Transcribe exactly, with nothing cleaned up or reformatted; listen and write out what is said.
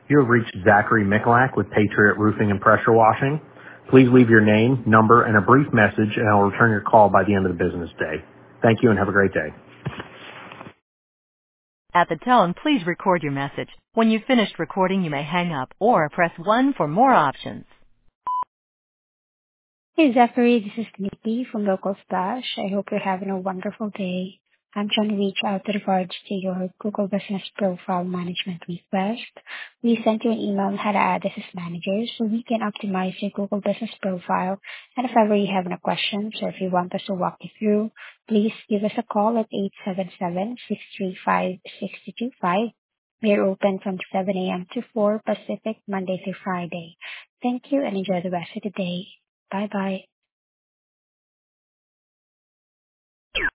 You have reached Zachary Mikulak with Patriot Roofing and Pressure Washing. Please leave your name, number, and a brief message, and I will return your call by the end of the business day. Thank you and have a great day. At the tone, please record your message. When you've finished recording, you may hang up or press one for more options. Hey, Zachary, this is Nikki from Local Splash. I hope you're having a wonderful day. I'm trying to reach out with regards to your Google Business Profile Management request. We sent you an email on how to add this as manager so we can optimize your Google Business Profile. And if ever you have any questions or if you want us to walk you through, please give us a call at eight seven seven, six three five, six two two five. We are open from seven a.m. to four Pacific, Monday through Friday. Thank you and enjoy the rest of the day. Bye-bye.